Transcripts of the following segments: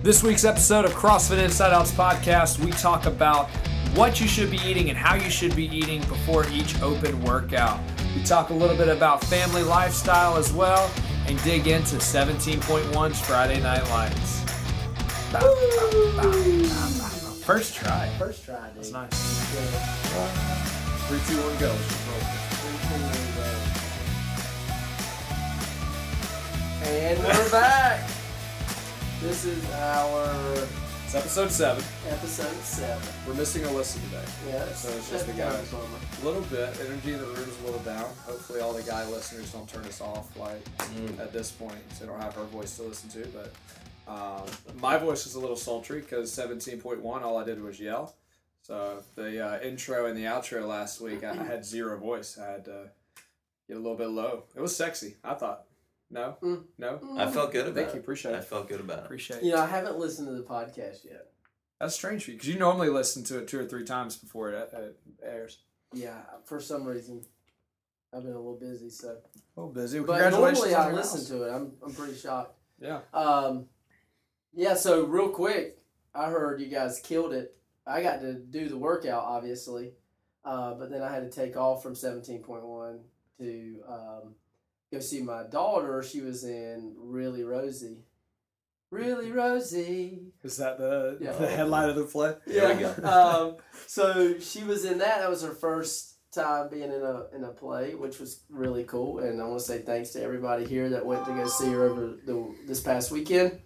This week's episode of CrossFit Inside Outs podcast, we talk about what you should be eating and how you should be eating before each open workout. We talk a little bit about family lifestyle as well and dig into 17.1's Friday Night Lights. First try. First try, dude. That's nice. 3, 2, 1, go. And we're back. This is It's episode 7. episode 7. We're missing Alyssa today. Yeah, So it's just the guys. A little bit. Energy in the room is a little down. Hopefully all the guy listeners don't turn us off at this point, so they don't have her voice to listen to. But my voice is a little sultry because 17.1, all I did was yell. So the intro and the outro last week, I had zero voice. I had to get a little bit low. It was sexy, I thought. No? No? I felt good about it. Thank you. Appreciate it. I felt good about it. Appreciate it. You know, I haven't listened to the podcast yet. That's strange for you because you normally listen to it 2 or 3 times before it airs. Yeah, for some reason, I've been a little busy, so. A little busy. Well, But congratulations normally on I your listen house. to it. I'm pretty shocked. Yeah. Yeah, so real quick, I heard you guys killed it. I got to do the workout, obviously, but then I had to take off from 17.1 to go see my daughter. She was in Really Rosie. Really Rosie. Is that the Yeah. headline of the play? There we go. So she was in that. That was her first time being in a play, which was really cool. And I want to say thanks to everybody here that went to go see her over this past weekend.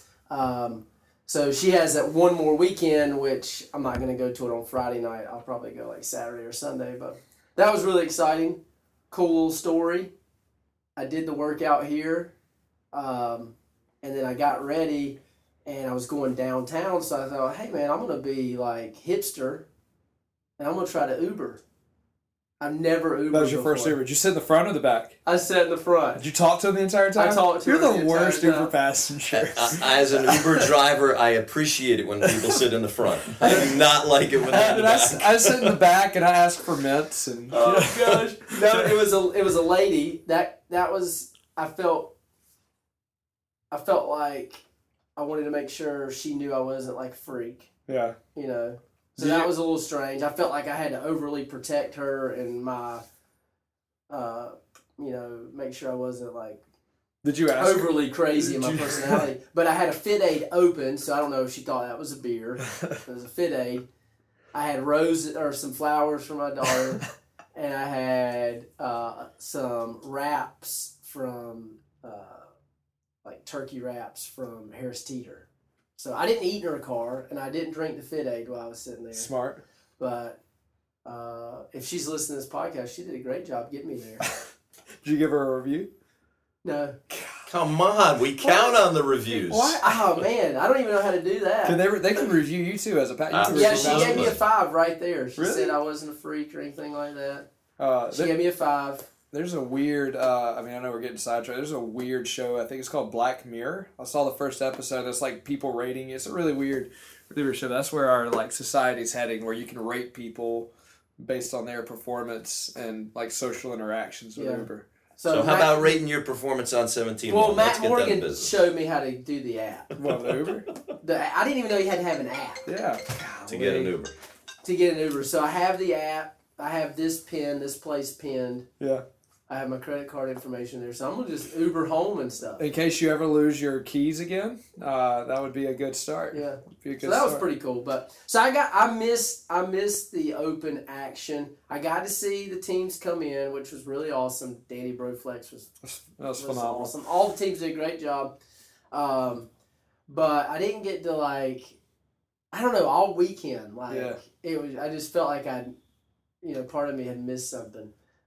So she has that one more weekend, which I'm not going to go to it on Friday night. I'll probably go like Saturday or Sunday. But that was really exciting. Cool little story. I did the workout here. And then I got ready and I was going downtown. So I thought, hey man, I'm going to be like hipster and I'm going to try to Uber. I've never Ubered That was your before. first Uber. Did you sit in the front or the back? I sat in the front. Did you talk to him the entire time? I talked to You're her the the worst entire Uber time. passenger. As an Uber driver, I appreciate it when people sit in the front. I do not like it when they're in the back. I sit in the back and I ask for mints and. Oh gosh! No, it was a lady. That was I felt like I wanted to make sure she knew I wasn't like a freak, Yeah. you know. So Do that you- was a little strange. I felt like I had to overly protect her and my, make sure I wasn't like Did you ask? overly crazy in my Did you- personality. But I had a Fit Aid open, so I don't know if she thought that was a beer. It was a Fit Aid. I had roses or some flowers for my daughter, and I had some wraps from like turkey wraps from Harris Teeter. So I didn't eat in her car, and I didn't drink the Fit Aid while I was sitting there. Smart. But if she's listening to this podcast, she did a great job getting me there. Did you give her a review? No. Come on, we count on the reviews. What? Oh man, I don't even know how to do that. Can they can review you too as a pack. Yeah, she gave me a 5 right there. She Really? said I wasn't a freak or anything like that. She There- gave me a 5. There's a weird. I know we're getting sidetracked. There's a weird show. I think it's called Black Mirror. I saw the first episode. It's like people rating. It's a really weird show. That's where our like society's heading, where you can rate people based on their performance and like social interactions with Yeah. Uber. So how about rating your performance on 17? Well, Let's Matt get down to Morgan business. showed me how to do the app. What, the Uber? I didn't even know you had to have an app Yeah. To get an Uber. to get an Uber. So I have the app. I have this place pinned. Yeah. I have my credit card information there. So I'm going to just Uber home and stuff. In case you ever lose your keys again, that would be a good start. Yeah. Be a good So that was start. pretty cool. But so I missed the open action. I got to see the teams come in, which was really awesome. Danny Broflex was That was phenomenal. awesome. All the teams did a great job. But I didn't get to all weekend. Yeah. It was. I just felt like part of me had missed something.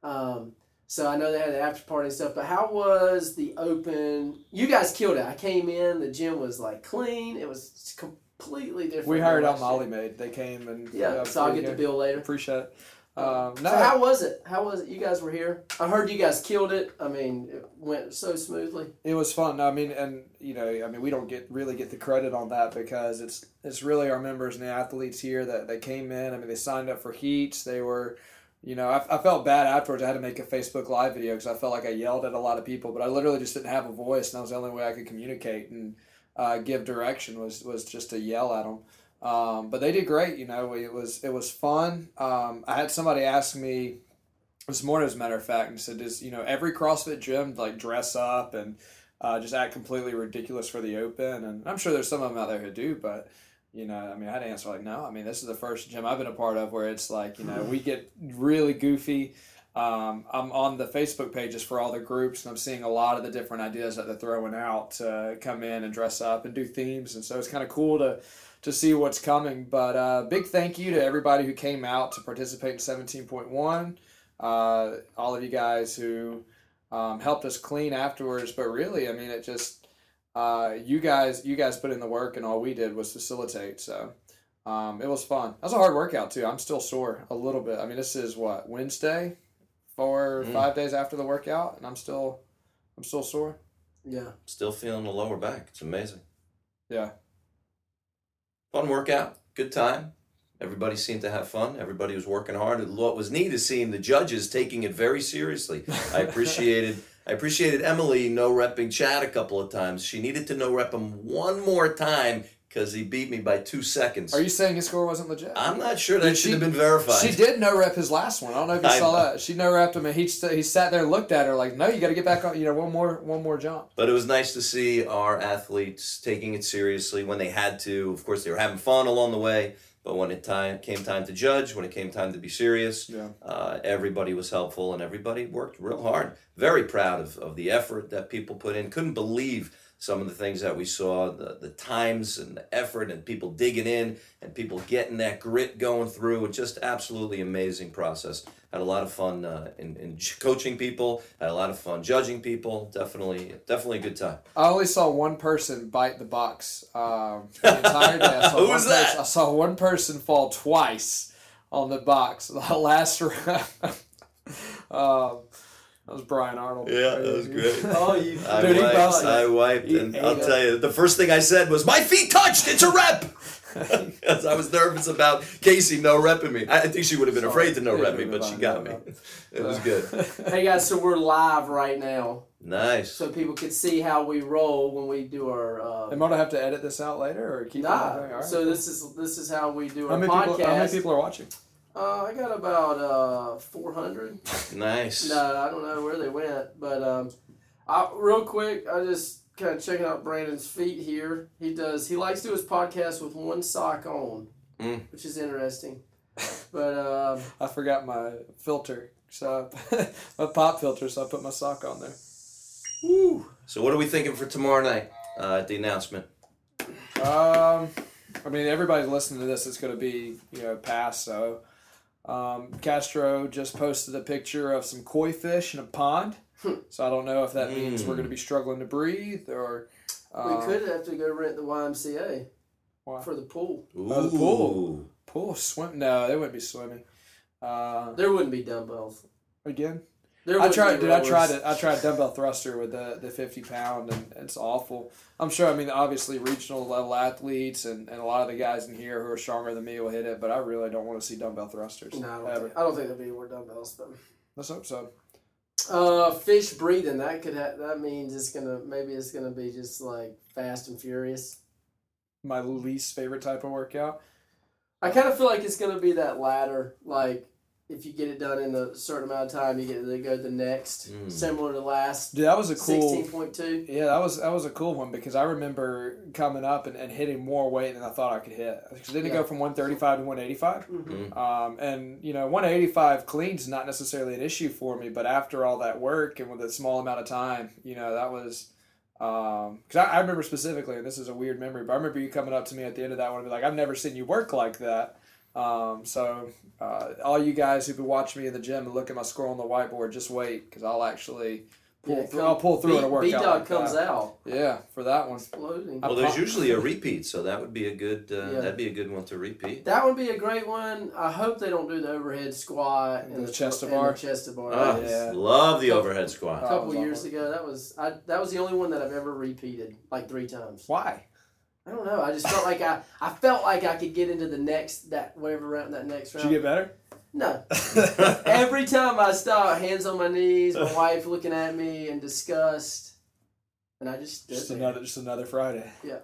So I know they had the after party and stuff. But how was the open? You guys killed it. I came in. The gym was like clean. It was completely different. We than hired out last year. Molly Maid. They came and Yeah. So I'll get the bill later. Appreciate it. So how was it? You guys were here. I heard you guys killed it. I mean, it went so smoothly. It was fun. I mean, we don't really get the credit on that because it's really our members and the athletes here that came in. I mean, they signed up for heats. They were, I felt bad afterwards. I had to make a Facebook Live video because I felt like I yelled at a lot of people, but I literally just didn't have a voice, and that was the only way I could communicate. And give direction was just to yell at them. But they did great. It was fun. I had somebody ask me this morning, as a matter of fact, and said, "Does every CrossFit gym like dress up and just act completely ridiculous for the open?" And I'm sure there's some of them out there who do, but I had to answer like, no. I mean, this is the first gym I've been a part of where it's like, we get really goofy. I'm on the Facebook pages for all the groups, and I'm seeing a lot of the different ideas that they're throwing out to come in and dress up and do themes, and so it's kind of cool to see what's coming. But big thank you to everybody who came out to participate in 17.1. All of you guys who helped us clean afterwards, but really, I mean, it just you guys put in the work, and all we did was facilitate. So it was fun. That was a hard workout too. I'm still sore a little bit. I mean, this is what, Wednesday, 4 or 5 days after the workout, and I'm still sore. Yeah, Still feeling the lower back. It's amazing. Yeah. Fun workout. Good time. Everybody seemed to have fun. Everybody was working hard. What was neat is seeing the judges taking it very seriously. I appreciated Emily no-repping Chad a couple of times. She needed to no-rep him one more time because he beat me by 2 seconds. Are you saying his score wasn't legit? I'm not sure. That should have been verified. She did no-rep his last one. I don't know if you saw that. She no-repped him, and he sat there and looked at her like, no, you got to get back on, one more jump. But it was nice to see our athletes taking it seriously when they had to. Of course, they were having fun along the way. But when it came time to judge, when it came time to be serious, everybody was helpful and everybody worked real hard. Very proud of the effort that people put in. Couldn't believe some of the things that we saw, the times and the effort and people digging in and people getting that grit going through. Just absolutely amazing process. Had a lot of fun in coaching people. Had a lot of fun judging people. Definitely a good time. I only saw one person bite the box the entire day. Who was that? I saw one person fall twice on the box. The last round. That was Brian Arnold. Yeah, that was great. I wiped, and I'll tell you, the first thing I said was, "My feet touched. It's a rep." Because I was nervous about Casey no-repping me. I think she would have been afraid to no-rep me, but she got me. It was good. Hey guys, so we're live right now. Nice. So people can see how we roll when we do our. Am I gonna have to edit this out later or keep it? All right. So this is how we do our podcast. How many people are watching? I got about 400. Nice. No, I don't know where they went, but real quick, I just kind of checking out Brandon's feet here. He likes to do his podcast with one sock on, which is interesting. But I forgot my filter, so my pop filter, so I put my sock on there. Woo. So what are we thinking for tomorrow night at the announcement? I mean, everybody's listening to this. It's going to be past, so. Castro just posted a picture of some koi fish in a pond, so I don't know if that means we're going to be struggling to breathe or. We could have to go rent the YMCA Why? for the pool. Ooh. Oh, the pool swim. No, they wouldn't be swimming. There wouldn't be dumbbells Again. I tried dumbbell thruster with the 50-pound, and it's awful. I'm sure, I mean, obviously regional level athletes and a lot of the guys in here who are stronger than me will hit it, but I really don't want to see dumbbell thrusters. No, ever. I don't think there'll be more dumbbells, but. Let's hope so. Fish breathing, that means it's gonna be just like fast and furious. My least favorite type of workout. I kind of feel like it's gonna be that ladder, like if you get it done in a certain amount of time, you get to go to the next, similar to last. Dude, that was a cool 16.2. Yeah, that was a cool one because I remember coming up and hitting more weight than I thought I could hit. Because didn't it go from 135 to 185? Mm-hmm. And 185 clean's not necessarily an issue for me, but after all that work and with a small amount of time, that was. Because I remember specifically, and this is a weird memory, but I remember you coming up to me at the end of that one and be like, "I've never seen you work like that." So all you guys who could watch me in the gym and look at my score on the whiteboard, just wait because I'll actually pull through in a workout. B-Dog like comes that. out. Yeah, for that one. Exploding. Well, there's usually a repeat, so that would be a good. That'd be a good one to repeat. That would be a great one. I hope they don't do the overhead squat and the chest to bar. Oh, yeah. Love the overhead squat. A couple years ago, that was the only one that I've ever repeated like 3 times. Why? I don't know. I just felt like I felt like I could get into the next round. Did you get better? No. Every time I stop, hands on my knees, my wife looking at me in disgust, and I just stood Just there. another Friday. Yeah.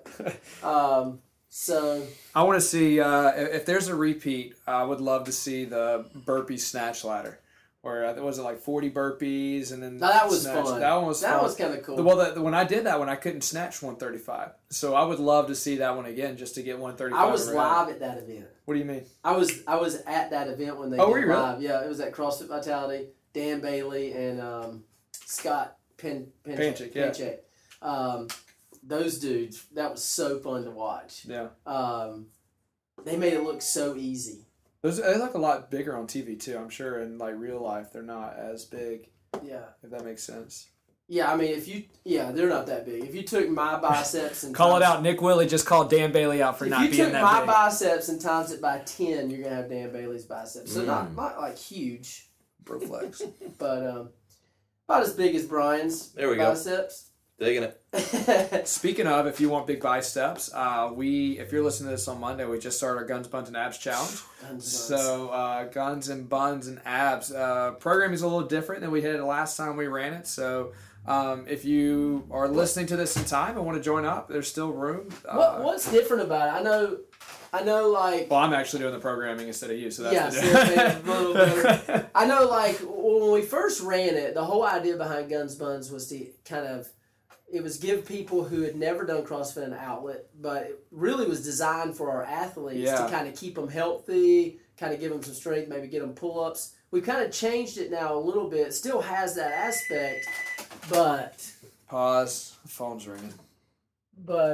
So I want to see if there's a repeat. I would love to see the burpee snatch ladder, where was it like 40 burpees and then that was snatch. fun. That one was fun. That was kind of cool. When I did that one, I couldn't snatch 135. So I would love to see that one again, just to get 135. I was live at that event. What do you mean? I was at that event when they Oh, did were you really? live. Yeah, it was at CrossFit Vitality. Dan Bailey and Scott Panchik, yeah. Those dudes, that was so fun to watch. Yeah. They made it look so easy. They look a lot bigger on TV too. I'm sure in like real life they're not as big. Yeah. If that makes sense. Yeah, I mean, they're not that big. If you took my biceps and Call it out. Nick Willie just called Dan Bailey out for not being that big. If you took my biceps and times it by 10, you're gonna have Dan Bailey's biceps. So not like huge, Bro flex. but about as big as Brian's biceps. Digging it. Speaking of, if you want big biceps, if you're listening to this on Monday, we just started our Guns, Buns, and Abs challenge. So Guns and Buns and Abs program is a little different than we had the last time we ran it. So if you are listening to this in time and want to join up, there's still room. What's different about it? I know, like... Well, I'm actually doing the programming instead of you, so that's a little better. I know, like, when we first ran it, the whole idea behind Guns Buns was to kind of... It was give people who had never done CrossFit an outlet, but it really was designed for our athletes to kind of keep them healthy, kind of give them some strength, maybe get them pull-ups. We've kind of changed it now a little bit. It still has that aspect, but... Pause. The phone's ringing. But,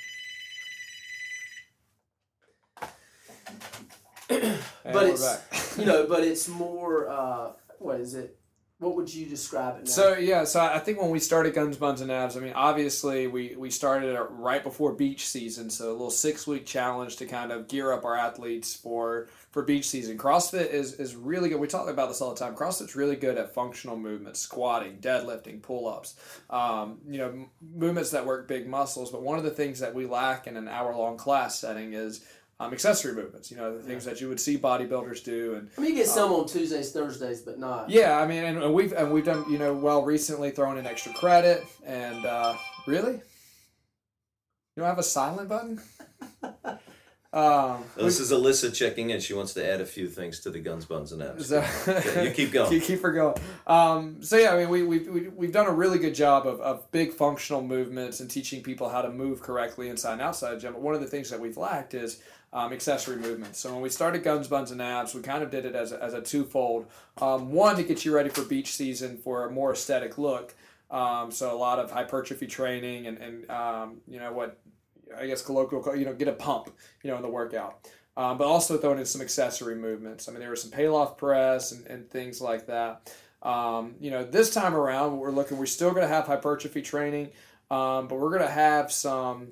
but it's, but it's more, what is it? What would you describe it now? So I think when we started Guns, Buns, and Abs, I mean, obviously we started it right before beach season, so a little 6-week challenge to kind of gear up our athletes for beach season. CrossFit is really good. We talk about this all the time. CrossFit's really good at functional movements, squatting, deadlifting, pull-ups, movements that work big muscles. But one of the things that we lack in an hour-long class setting is accessory movements, the things that you would see bodybuilders do. And I mean, you get some on Tuesdays, Thursdays, but not. Yeah, I mean, and we've done, recently throwing in extra credit, and really? You don't have a silent button? This is Alyssa checking in. She wants to add a few things to the Guns, Buns, and Abs. You keep going. Keep her going. So yeah, I mean, we've done a really good job of big functional movements and teaching people how to move correctly inside and outside the gym. But one of the things that we've lacked is accessory movements. So when we started Guns, Buns, and Abs, we kind of did it as a twofold. One, to get you ready for beach season for a more aesthetic look. So a lot of hypertrophy training and what I guess colloquial, get a pump, in the workout. But also throwing in some accessory movements. I mean, there was some Palloff press and things like that. This time around, we're still going to have hypertrophy training, but we're going to have some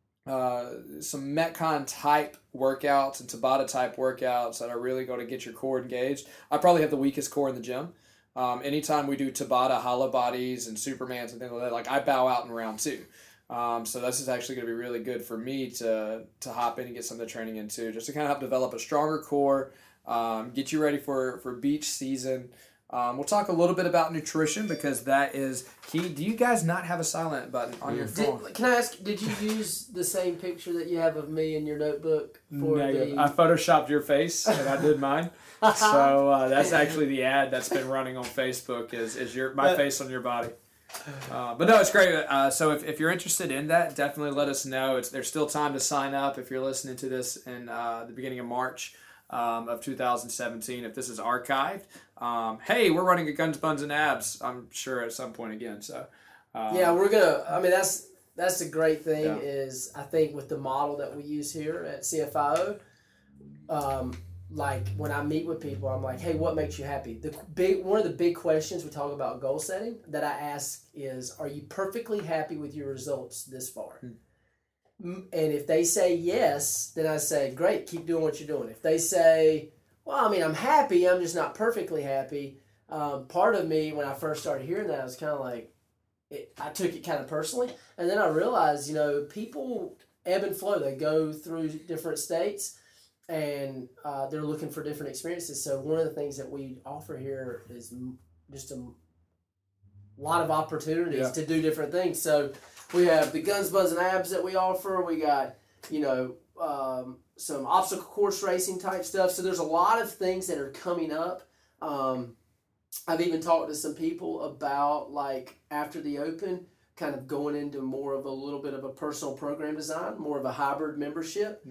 Metcon type workouts and Tabata type workouts that are really going to get your core engaged. I probably have the weakest core in the gym. Anytime we do Tabata, hollow bodies, and Supermans and things like that, like I bow out in round 2. So this is actually going to be really good for me to hop in and get some of the training into, just to kind of help develop a stronger core, get you ready for beach season. We'll talk a little bit about nutrition because that is key. Do you guys not have a silent button on your phone? Can I ask, did you use the same picture that you have of me in your notebook? Negative. I photoshopped your face and I did mine. So that's actually the ad that's been running on Facebook is my face on your body. But no, it's great. So if you're interested in that, definitely let us know. There's still time to sign up if you're listening to this in the beginning of March of 2017. If this is archived, hey, we're running a Guns, Buns, and Abs, I'm sure at some point again. So yeah, we're gonna. I mean, that's the great thing is I think with the model that we use here at CFIO. Like when I meet with people, I'm like, hey, what makes you happy? One of the big questions we talk about goal setting that I ask is, are you perfectly happy with your results this far? And if they say yes, then I say, great, keep doing what you're doing. If they say, well, I mean, I'm happy, I'm just not perfectly happy. Part of me, when I first started hearing that, I was kind of like, I took it kind of personally. And then I realized, people ebb and flow. They go through different states. And they're looking for different experiences. So one of the things that we offer here is just a lot of opportunities to do different things. So we have the Guns, Buns, and Abs that we offer. We got, some obstacle course racing type stuff. So there's a lot of things that are coming up. I've even talked to some people about, like, after the Open, kind of going into more of a little bit of a personal program design, more of a hybrid membership,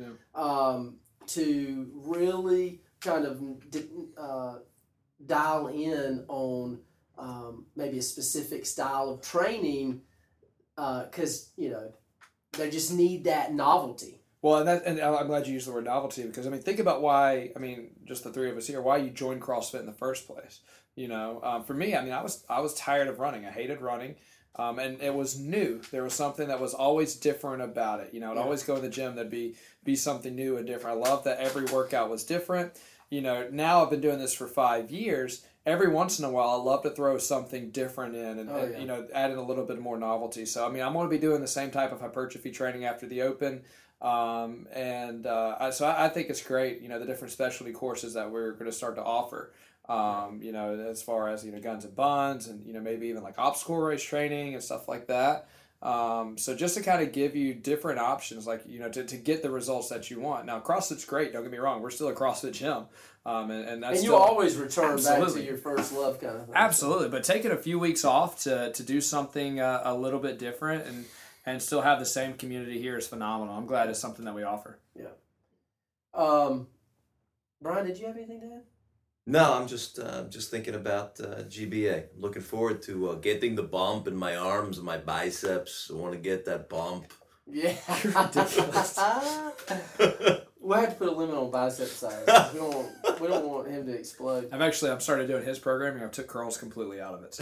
to really kind of dial in on maybe a specific style of training, because they just need that novelty. Well, and I'm glad you used the word novelty, because think about why. Just the three of us here, why you joined CrossFit in the first place. For me, I was tired of running. I hated running. And it was new. There was something that was always different about it. I'd always go to the gym. There'd be something new and different. I loved that every workout was different. Now I've been doing this for 5 years. Every once in a while, I love to throw something different in and add in a little bit more novelty. So, I'm going to be doing the same type of hypertrophy training after the Open. So I think it's great, the different specialty courses that we're going to start to offer. As far as, Guns and Buns and, maybe even like obstacle race training and stuff like that. So just to kind of give you different options, like, to get the results that you want. Now, CrossFit's great. Don't get me wrong. We're still a CrossFit gym. And that's and you always return back to your first love kind of thing. Absolutely. But taking a few weeks off to do something a little bit different and still have the same community here is phenomenal. I'm glad it's something that we offer. Yeah. Brian, did you have anything to add? No, I'm just thinking about GBA. Looking forward to getting the bump in my arms and my biceps. I want to get that bump. Yeah. You're ridiculous. We'll have to put a limit on bicep size. We don't want him to explode. I'm started doing his programming. I took curls completely out of it.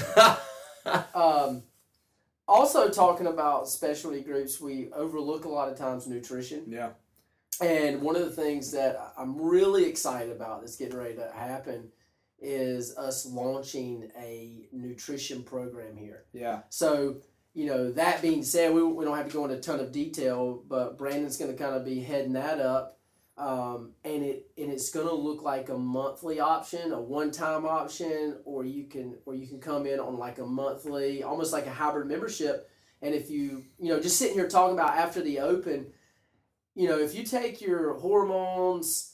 So. Also, talking about specialty groups, we overlook a lot of times nutrition. Yeah. And one of the things that I'm really excited about that's getting ready to happen is us launching a nutrition program here. Yeah. So, that being said, we don't have to go into a ton of detail, but Brandon's going to kind of be heading that up. And it's going to look like a monthly option, a one-time option, or you can come in on like a monthly, almost like a hybrid membership. And if you just sitting here talking about after the Open, if you take your hormones,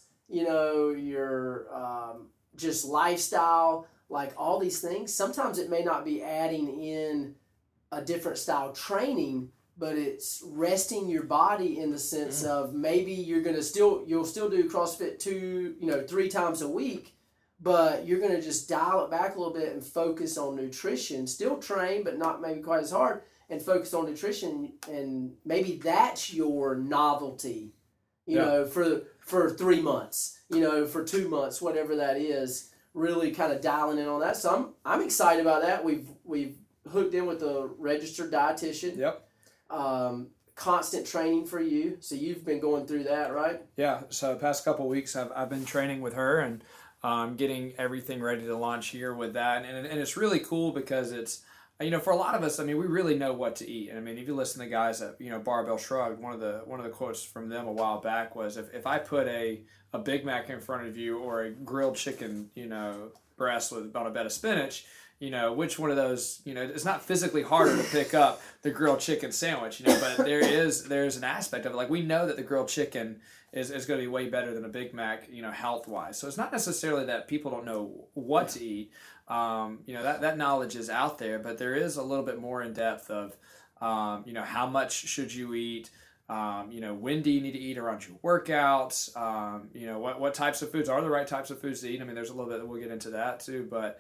your just lifestyle, like all these things, sometimes it may not be adding in a different style training, but it's resting your body in the sense of maybe you'll still do CrossFit 3 times a week, but you're going to just dial it back a little bit and focus on nutrition. Still train, but not maybe quite as hard, and focus on nutrition, and maybe that's your novelty, for 3 months, for 2 months, whatever that is, really kind of dialing in on that. So I'm excited about that. We've hooked in with a registered dietitian. Yep. Constant training for you. So you've been going through that, right? Yeah. So the past couple of weeks, I've been training with her and getting everything ready to launch here with that. And it's really cool because it's, for a lot of us, we really know what to eat. And if you listen to guys at, Barbell Shrugged, one of the quotes from them a while back was, if I put a Big Mac in front of you or a grilled chicken, breast with on a bed of spinach, which one of those, it's not physically harder to pick up the grilled chicken sandwich, but there's an aspect of it. Like, we know that the grilled chicken is going to be way better than a Big Mac, health-wise. So it's not necessarily that people don't know what to eat. That knowledge is out there, but there is a little bit more in depth of, how much should you eat? When do you need to eat around your workouts? What types of foods are the right types of foods to eat? There's a little bit that we'll get into that too, but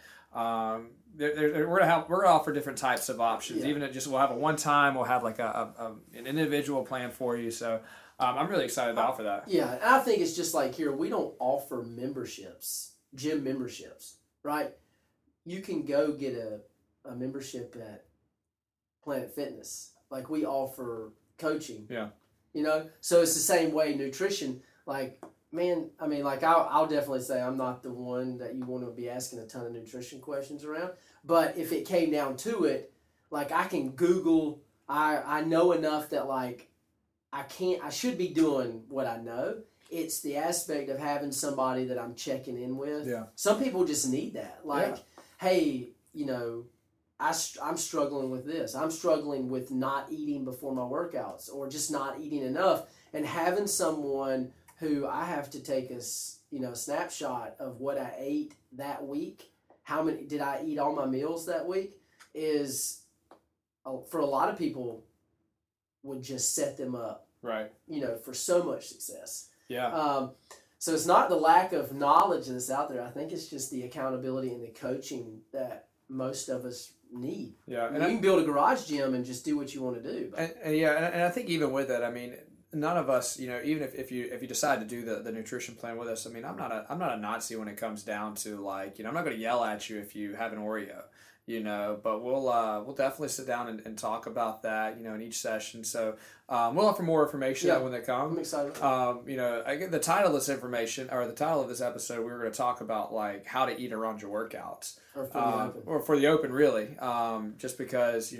we're gonna offer different types of options. Yeah. Even we'll have a one time, we'll have like an individual plan for you. So I'm really excited to offer that. Yeah, and I think it's just like here, we don't offer memberships, gym memberships, right? You can go get a membership at Planet Fitness. Like, we offer coaching. Yeah. So it's the same way nutrition. Like, man, I'll definitely say I'm not the one that you want to be asking a ton of nutrition questions around. But if it came down to it, like, I can Google. I know enough that, like, I should be doing what I know. It's the aspect of having somebody that I'm checking in with. Yeah. Some people just need that. Like, hey, I'm struggling with this. I'm struggling with not eating before my workouts or just not eating enough, and having someone who I have to take a snapshot of what I ate that week. How many did I eat all my meals that week? Is for a lot of people would just set them up, right? For so much success. Yeah. So it's not the lack of knowledge that's out there. I think it's just the accountability and the coaching that most of us need. Yeah, and you can build a garage gym and just do what you want to do. And I think even with that, I mean, none of us, even if you decide to do the nutrition plan with us, I mean, I'm not a Nazi when it comes down to like, I'm not going to yell at you if you have an Oreo. But we'll definitely sit down and talk about that, in each session. So we'll offer more information when they come. I'm excited. I get the title of this information, or the title of this episode, we were going to talk about like how to eat around your workouts, or for the open, really. Just because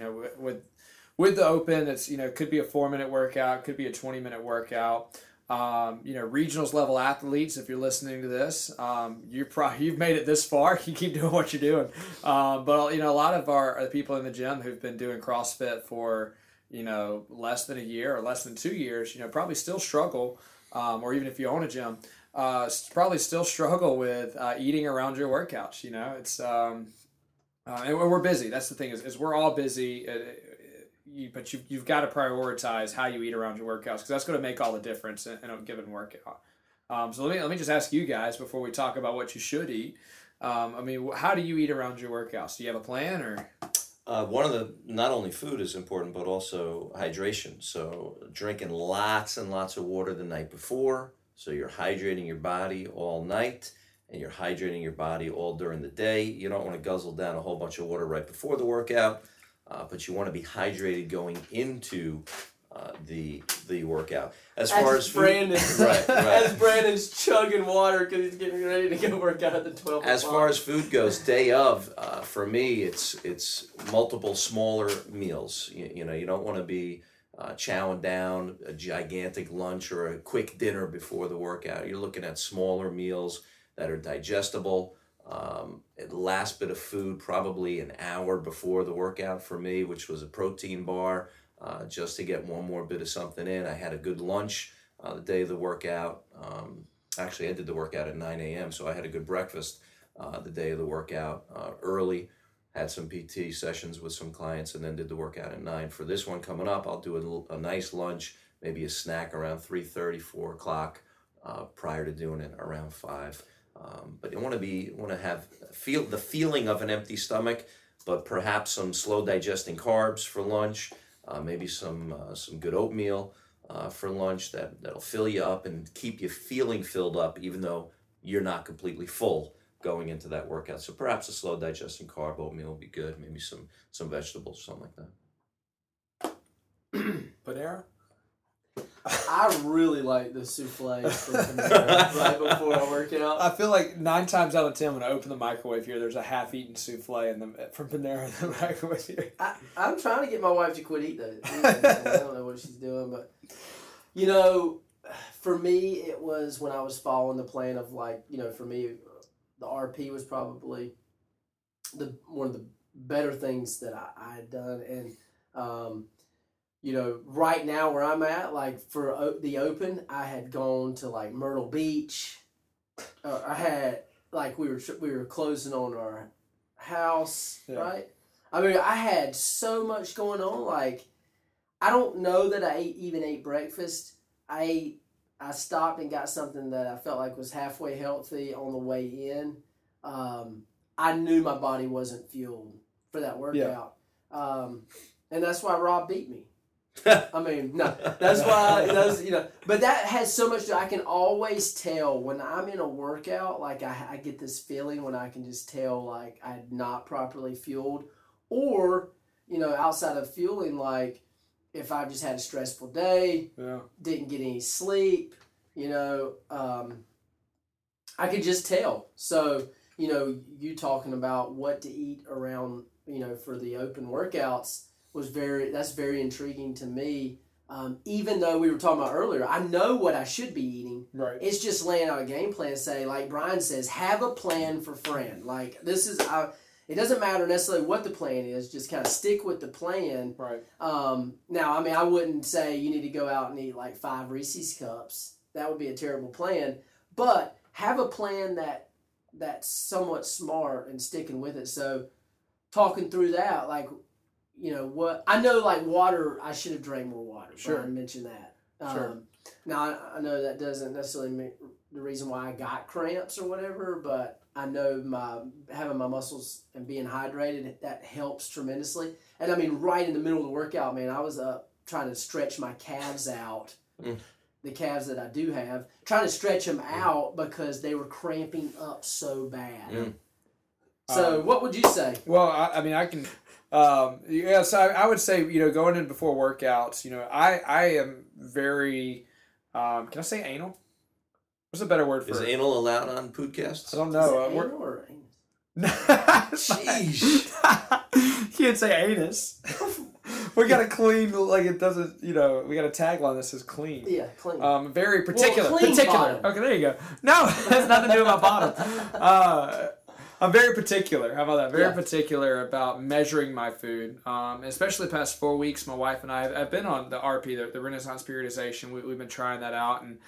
with the open, it's could be a 4-minute workout, could be a 20-minute workout. Regionals level athletes, if you're listening to this, you've made it this far. You keep doing what you're doing. But a lot of the people in the gym who've been doing CrossFit for less than a year or less than 2 years, probably still struggle, or even if you own a gym, probably still struggle with eating around your workouts. It's and we're busy. That's the thing is we're all busy. But you've got to prioritize how you eat around your workouts, because that's going to make all the difference in a given workout. So let me just ask you guys before we talk about what you should eat. How do you eat around your workouts? Do you have a plan, or? One of the, not only food is important, but also hydration. So drinking lots and lots of water the night before, so you're hydrating your body all night, and you're hydrating your body all during the day. You don't want to guzzle down a whole bunch of water right before the workout. But you want to be hydrated going into the workout. As far as Brandon, right. As Brandon's chugging water because he's getting ready to go work out at the 12 o'clock. As far as food goes, day of, for me, it's multiple smaller meals. You don't want to be chowing down a gigantic lunch or a quick dinner before the workout. You're looking at smaller meals that are digestible. The last bit of food probably an hour before the workout for me, which was a protein bar, just to get one more bit of something in. I had a good lunch the day of the workout. Actually, I did the workout at 9 a.m., so I had a good breakfast the day of the workout early. Had some PT sessions with some clients, and then did the workout at 9. For this one coming up, I'll do a nice lunch, maybe a snack around 3:30, 4 o'clock, prior to doing it around 5. But you want to feel the feeling of an empty stomach, but perhaps some slow digesting carbs for lunch, maybe some good oatmeal for lunch that'll fill you up and keep you feeling filled up, even though you're not completely full going into that workout. So perhaps a slow digesting carb oatmeal will be good. Maybe some vegetables or something like that. Panera? I really like the souffle from Panera right before I work out. I feel like 9 times out of 10 when I open the microwave here, there's a half-eaten souffle from Panera in the microwave here. I'm trying to get my wife to quit eating those. I don't know what she's doing, but for me, it was when I was following the plan of for me, the RP was probably one of the better things that I had done, and right now where I'm at, like for the open, I had gone to like Myrtle Beach. I had we were closing on our house, right? I had so much going on. Like, I don't know that I even ate breakfast. I stopped and got something that I felt like was halfway healthy on the way in. I knew my body wasn't fueled for that workout, and that's why Rob beat me. No, that's why, but that has so much, I can always tell when I'm in a workout, like I get this feeling when I can just tell, like, I'm not properly fueled, or, outside of fueling, like, if I've just had a stressful day, didn't get any sleep, I could just tell. So, you talking about what to eat around, for the open workouts, that's very intriguing to me. Even though we were talking about earlier, I know what I should be eating. Right. It's just laying out a game plan. Say, like Brian says, have a plan for Fran. Like, this is it doesn't matter necessarily what the plan is, just kind of stick with the plan. Right. Now, I mean, I wouldn't say you need to go out and eat like 5 Reese's Cups. That would be a terrible plan. But have a plan that's somewhat smart and sticking with it. So talking through that, like, what I know, like water, I should have drank more water. Sure. Brian mentioned that. Sure. Now, I know that doesn't necessarily mean the reason why I got cramps or whatever, but I know having my muscles and being hydrated, that helps tremendously. And I mean, right in the middle of the workout, man, I was up trying to stretch my calves out. The calves that I do have, trying to stretch them out because they were cramping up so bad. So, what would you say? Well, I mean, I can. So I would say, going in before workouts, I am very. Can I say anal? What's a better word for it? Is anal allowed on podcasts? I don't know. Is it anal or anus? Jeez. You can't say anus. We got to clean, like it doesn't, we got a tagline that says clean. Yeah, clean. Very particular. Well, clean particular. bottom. Okay, there you go. No, that's nothing to do with my bottom. I'm very particular. How about that? Very particular about measuring my food. Especially the past 4 weeks, my wife and I have been on the RP, the Renaissance Periodization. We've been trying that out. And,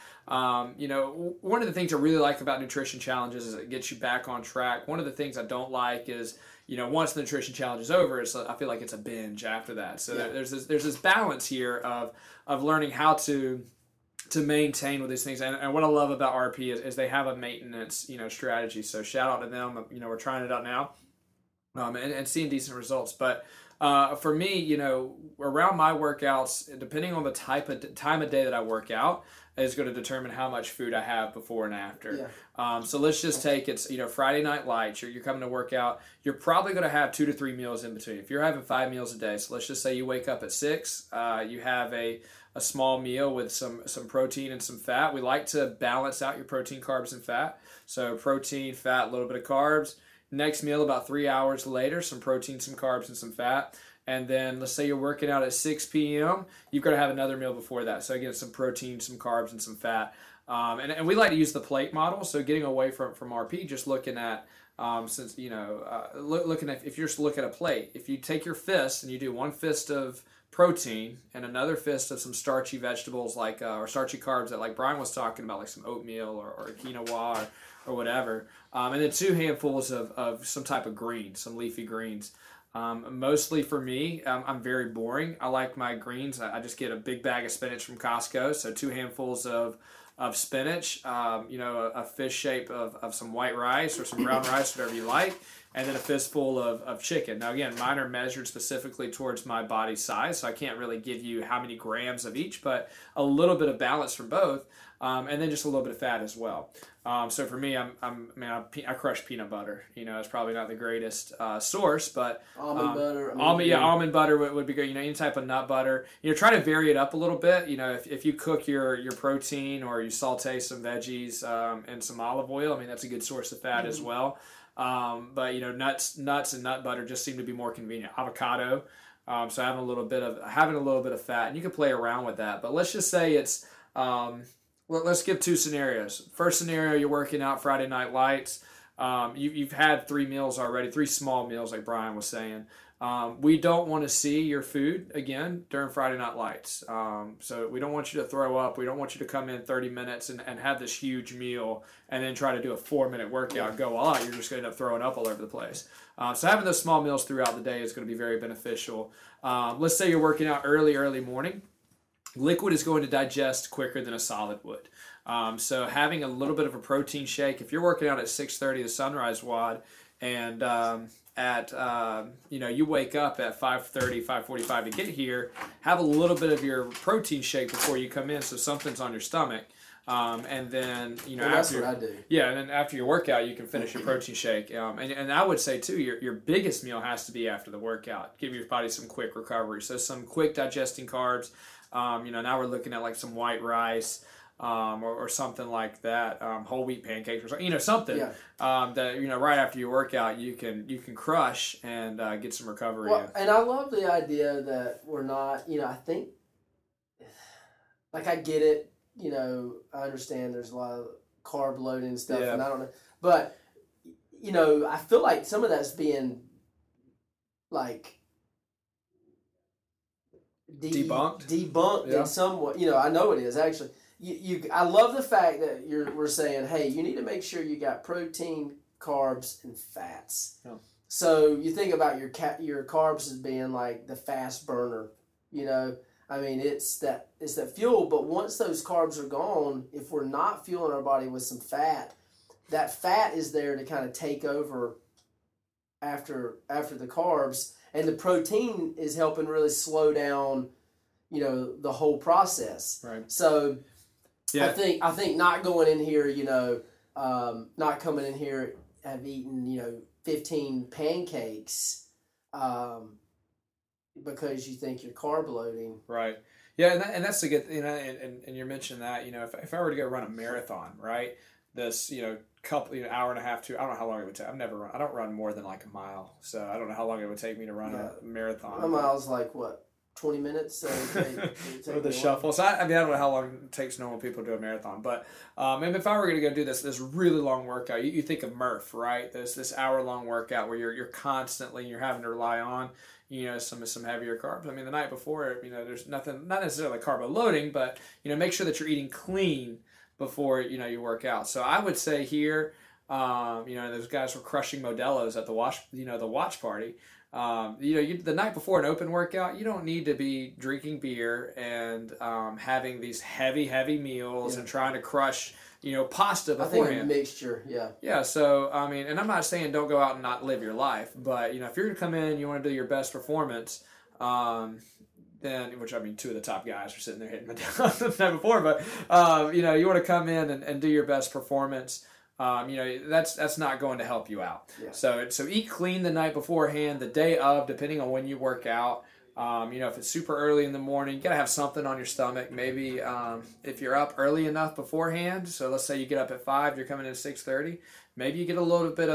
one of the things I really like about nutrition challenges is it gets you back on track. One of the things I don't like is, once the nutrition challenge is over, I feel like it's a binge after that. So there's this balance here of learning how to maintain with these things. And what I love about RP is they have a maintenance, strategy. So shout out to them. We're trying it out now, and seeing decent results. But for me, around my workouts, depending on the time of day that I work out, is going to determine how much food I have before and after. Yeah. So let's just take it's Friday night lights. You're coming to work out. You're probably going to have 2 to 3 meals in between. If you're having 5 meals a day, so let's just say you wake up at 6. You have a small meal with some protein and some fat. We like to balance out your protein, carbs, and fat. So protein, fat, a little bit of carbs. Next meal about 3 hours later, some protein, some carbs, and some fat. And then let's say you're working out at 6 p.m. You've got to have another meal before that. So again, some protein, some carbs, and some fat. And we like to use the plate model. So getting away from RP, just looking at looking at, if you're just looking at a plate, if you take your fist and you do 1 fist of protein and another fist of some starchy vegetables or starchy carbs that like Brian was talking about, like some oatmeal or quinoa or whatever, and then 2 handfuls of some type of green, some leafy greens. Mostly for me, I'm very boring. I like my greens. I just get a big bag of spinach from Costco. So 2 handfuls of spinach, a fish shape of some white rice or some brown rice, whatever you like, and then a fistful of chicken. Now again, mine are measured specifically towards my body size, so I can't really give you how many grams of each, but a little bit of balance from both, and then just a little bit of fat as well. So for me, I crush peanut butter. It's probably not the greatest source, but almond butter. Almond butter would be good. Any type of nut butter. Try to vary it up a little bit. If you cook your protein or you saute some veggies and some olive oil, that's a good source of fat as well. But nuts and nut butter just seem to be more convenient. Avocado. So having a little bit of fat, and you can play around with that. But let's just say it's. Let's give 2 scenarios. First scenario, you're working out Friday night lights. You've had 3 meals already, 3 small meals like Brian was saying. We don't want to see your food again during Friday night lights. So we don't want you to throw up. We don't want you to come in 30 minutes and have this huge meal and then try to do a 4-minute workout and go all out. You're just going to end up throwing up all over the place. So having those small meals throughout the day is going to be very beneficial. Let's say you're working out early morning. Liquid is going to digest quicker than a solid would. So having a little bit of a protein shake, if you're working out at 6:30 the sunrise WOD, and you wake up at 5:30, 5:45 to get here, have a little bit of your protein shake before you come in, so something's on your stomach. And then that's what I do. Yeah, and then after your workout, you can finish your protein shake. And I would say too, your biggest meal has to be after the workout. Give your body some quick recovery. So some quick digesting carbs. Now we're looking at like some white rice, or something like that, whole wheat pancakes or something, something that right after your workout you can crush and get some recovery. Well, and I love the idea that we're not, I think, like I get it, I understand there's a lot of carb loading and stuff, and I don't know, but I feel like some of that's being like debunked in somewhat. You know, I know it is actually. I love the fact that we're saying, hey, you need to make sure you got protein, carbs, and fats. Yeah. So you think about your carbs as being like the fast burner. You know, I mean, it's that fuel. But once those carbs are gone, if we're not fueling our body with some fat, that fat is there to kind of take over after the carbs, and the protein is helping really slow down, you know, the whole process. Right. So. Yeah. I think not going in here, you know, not coming in here have eaten, you know, 15 pancakes, because you think you're carb loading. Right. Yeah, and that's the good, you know, and you're mentioning that, you know, if I were to go run a marathon, right, this, you know, hour and a half to, I don't know how long it would take. I don't run more than like a mile, so I don't know how long it would take me to run a marathon. A mile's like what? 20 minutes, so with the shuffle. So I don't know how long it takes normal people to do a marathon, but and if I were going to go do this really long workout, you think of Murph, right? This hour-long workout where you're constantly, you're having to rely on, you know, some heavier carbs. I mean, the night before, you know, there's nothing, not necessarily carbo loading, but, you know, make sure that you're eating clean before, you know, you work out. So I would say here, you know, those guys were crushing Modelo's at the watch party. You know, the night before an open workout, you don't need to be drinking beer and having these heavy meals and trying to crush, you know, pasta beforehand. I think a mixture, yeah. Yeah, so, I mean, and I'm not saying don't go out and not live your life, but, you know, if you're going to come in, you want to do your best performance, then, which, I mean, two of the top guys are sitting there hitting me down the night before, but, you know, you want to come in and do your best performance. You know, that's not going to help you out. Yeah. So eat clean the night beforehand, the day of, depending on when you work out. You know, if it's super early in the morning, you got to have something on your stomach. Maybe if you're up early enough beforehand, so let's say you get up at 5, you're coming in at 6:30, maybe you get a little bit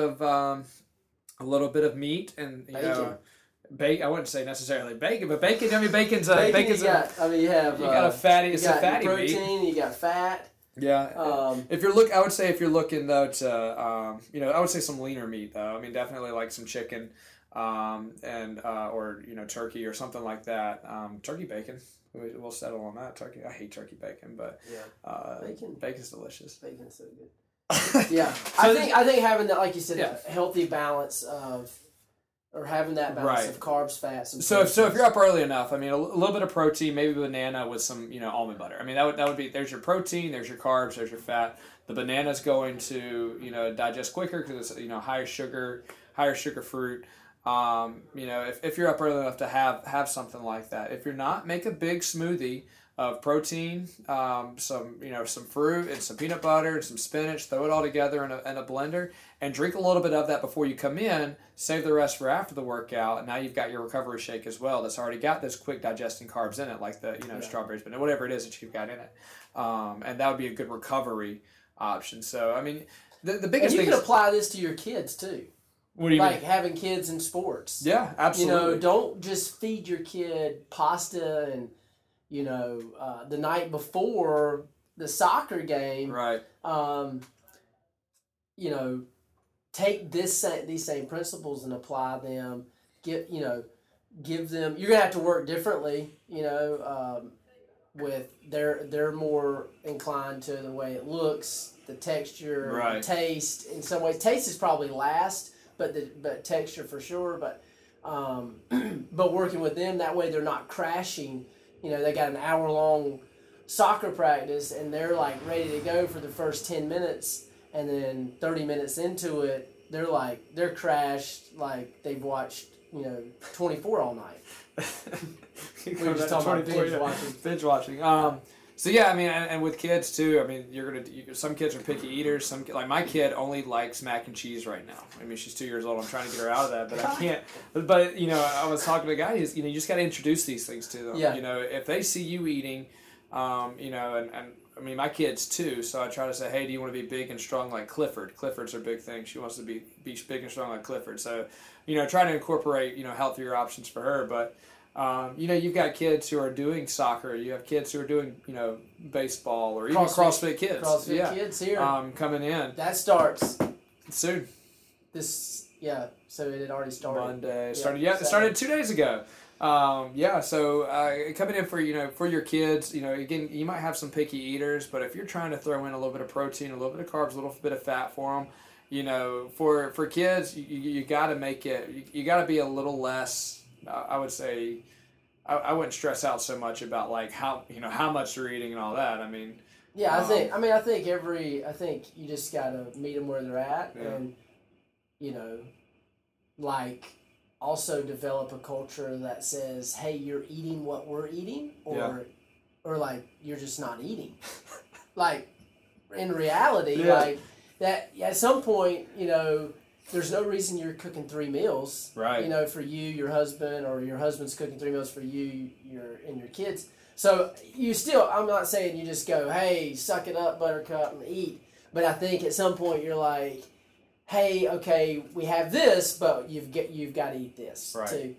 of meat and, you know, I wouldn't say necessarily bacon, but bacon. I mean, bacon's you got a fatty. It's a fatty protein. meat. You got fat. Yeah. I would say if you're looking though to, you know, I would say some leaner meat though. I mean, definitely like some chicken, and or, you know, turkey or something like that. Turkey bacon. We'll settle on that. Turkey. I hate turkey bacon, but bacon's delicious. Bacon's so good. Yeah, I think having that, like you said, a healthy balance of. Or having that balance of carbs, fats, and so if you're up early enough, I mean, a little bit of protein, maybe a banana with some, you know, almond butter. I mean, that would be, there's your protein, there's your carbs, there's your fat. The banana's going to, you know, digest quicker because it's, you know, higher sugar fruit. You know, if you're up early enough to have something like that. If you're not, make a big smoothie of protein, some fruit and some peanut butter and some spinach. Throw it all together in a blender and drink a little bit of that before you come in. Save the rest for after the workout. And now you've got your recovery shake as well. That's already got those quick digesting carbs in it, like the strawberries, but whatever it is that you've got in it. And that would be a good recovery option. So I mean, the biggest thing. And you can apply this to your kids too. What do you mean? Like having kids in sports. Yeah, absolutely. You know, don't just feed your kid pasta and, you know, the night before the soccer game. Right. You know, take these same principles and apply them. Give them. You're gonna have to work differently. You know, with they're more inclined to the way it looks, the texture, the taste. In some ways, taste is probably last, but texture for sure. But working with them that way, they're not crashing. You know, they got an hour-long soccer practice, and they're like ready to go for the first 10 minutes, and then 30 minutes into it, they're crashed like they've watched, you know, 24 all night. We were just talking about binge watching. So yeah, I mean, and with kids too. I mean, some kids are picky eaters. Like my kid only likes mac and cheese right now. I mean, she's 2 years old. I'm trying to get her out of that, but I can't. But you know, I was talking to a guy. You know, you just got to introduce these things to them. Yeah. You know, if they see you eating, you know, and I mean, my kids too. So I try to say, hey, do you want to be big and strong like Clifford? Clifford's her big thing. She wants to be big and strong like Clifford. So, you know, try to incorporate, you know, healthier options for her, but. You know, you've got kids who are doing soccer. You have kids who are doing, you know, baseball or even CrossFit kids. CrossFit kids here. Coming in. That starts soon. This Yeah, so it had already started. Monday. It started 2 days ago. So coming in for your kids, again, you might have some picky eaters, but if you're trying to throw in a little bit of protein, a little bit of carbs, a little bit of fat for them, for kids, you got to make it, you got to be a little less, I would say, I wouldn't stress out so much about like how much they're eating and all that. I mean, yeah, I think you just got to meet them where they're at, and like also develop a culture that says, hey, you're eating what we're eating, or like you're just not eating. Like in reality, like that at some point, there's no reason you're cooking 3 meals, right? For you, your husband, or your husband's cooking 3 meals for you, and your kids. So I'm not saying you just go, hey, suck it up, buttercup, and eat. But I think at some point you're like, hey, okay, we have this, but you've got to eat this too.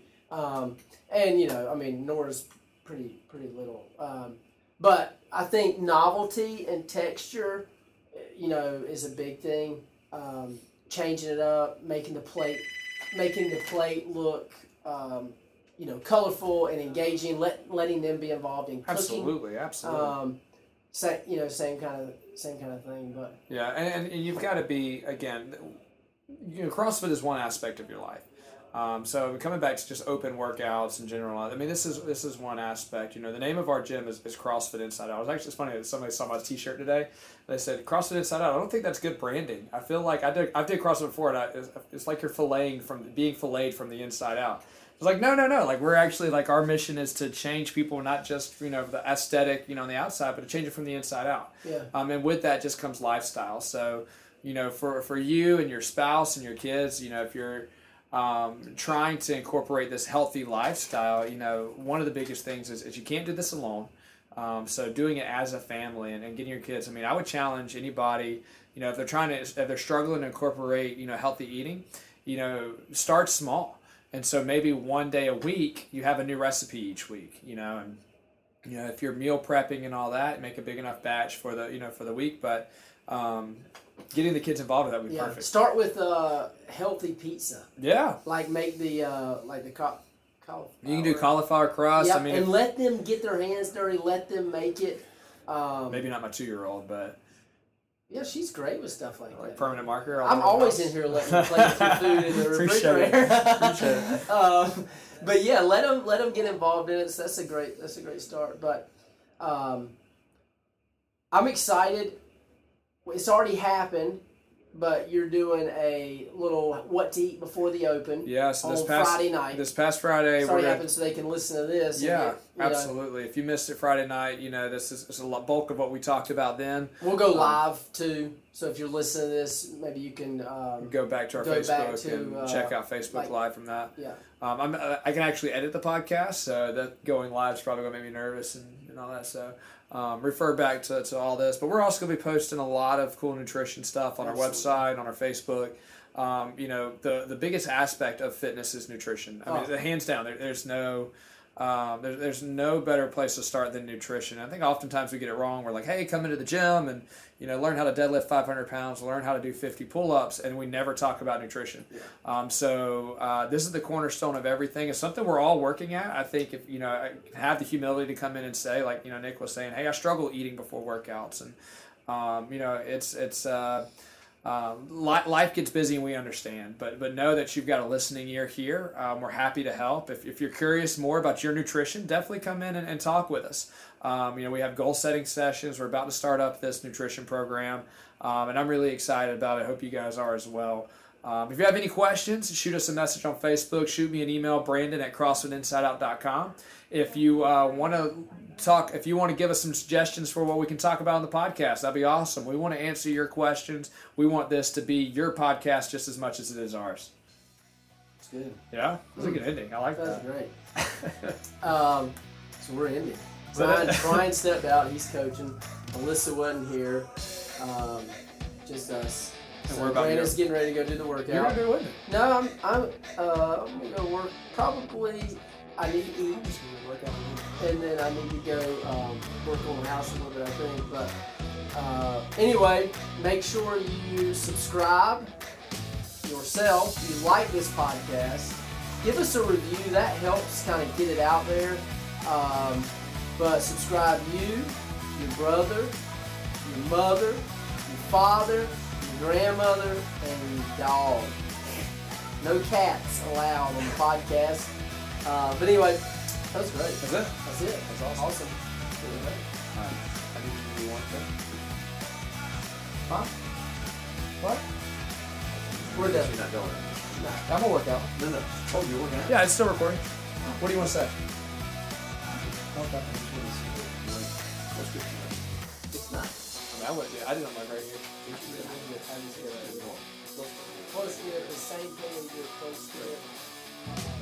And Nora's pretty little. But I think novelty and texture, is a big thing. Changing it up, making the plate look, colorful and engaging. Letting them be involved in cooking. Absolutely. Same kind of thing. But yeah, and you've got to be, again, CrossFit is one aspect of your life. So coming back to just open workouts in general, I mean, this is one aspect. The name of our gym is CrossFit Inside Out. It's funny that somebody saw my T-shirt today. They said CrossFit Inside Out. I don't think that's good branding. I feel like I did CrossFit before, and it's like you're being filleted from the inside out. It's like no. Like we're actually, like, our mission is to change people, not just the aesthetic on the outside, but to change it from the inside out. Yeah. And with that just comes lifestyle. So for you and your spouse and your kids, if you're trying to incorporate this healthy lifestyle, one of the biggest things is you can't do this alone. So doing it as a family and getting your kids. I mean, I would challenge anybody, if they're struggling to incorporate, healthy eating, start small. And so maybe one day a week you have a new recipe each week, and if you're meal prepping and all that, make a big enough batch for the week. But getting the kids involved with that would be perfect. Start with healthy pizza. Yeah. Like make the cauliflower. You can do cauliflower crust. Yep, I mean, and let them get their hands dirty. Let them make it. Maybe not my 2-year-old, but yeah, she's great with stuff like that. Permanent marker. I'm always in here letting them play with your food in the refrigerator. Appreciate it. But yeah, let them get involved in it. So that's a great start. But I'm excited. It's already happened, but you're doing a little what to eat before the open. Yeah, so Friday night. This past Friday, it's already happened, so they can listen to this. Yeah, absolutely. If you missed it Friday night, this is a bulk of what we talked about then. We'll go live too. So if you're listening to this, maybe you can go back to our Facebook and check out Facebook Live from that. Yeah. I can actually edit the podcast, so that going live is probably going to make me nervous and all that. So refer back to all this. But we're also going to be posting a lot of cool nutrition stuff on our website, on our Facebook. The biggest aspect of fitness is nutrition. I mean, hands down, there's no better place to start than nutrition. I think oftentimes we get it wrong. We're like, hey, come into the gym and learn how to deadlift 500 pounds, learn how to do 50 pull-ups, and we never talk about nutrition. Yeah. So this is the cornerstone of everything. It's something we're all working at. I think if I have the humility to come in and say, like Nick was saying, hey, I struggle eating before workouts, and life gets busy and we understand, but know that you've got a listening ear here. We're happy to help. If you're curious more about your nutrition, definitely come in and talk with us. We have goal setting sessions. We're about to start up this nutrition program, and I'm really excited about it. I hope you guys are as well. If you have any questions, shoot us a message on Facebook. Shoot me an email, Brandon@CrossFitInsideOut.com. If you want to give us some suggestions for what we can talk about on the podcast, that'd be awesome. We want to answer your questions. We want this to be your podcast just as much as it is ours. That's good. Yeah? That's a good ending. I like that. That's great. So we're ending. Brian stepped out. He's coaching. Alyssa wasn't here. Just us. So Brandon's getting ready to go do the workout. You're going to do it? No, I'm going to go work. Probably I need to eat. And then I need to go work on the house a little bit, I think. But anyway, make sure you subscribe, yourself, you like this podcast, give us a review. That helps kind of get it out there. But subscribe you, your brother, your mother, your father, your grandmother, and your dog. No cats allowed on the podcast. But anyway, that was great. That's it? That's it. That's awesome. Alright. I need to do one thing. Huh? What? We're done. You're not going. I'm gonna work out. No. Oh, you're working out? Yeah, it's still recording. What do you want to say? Okay. What's good for you? It's not. I mean, I did it on my right here. Close to it, the same thing we did close to it.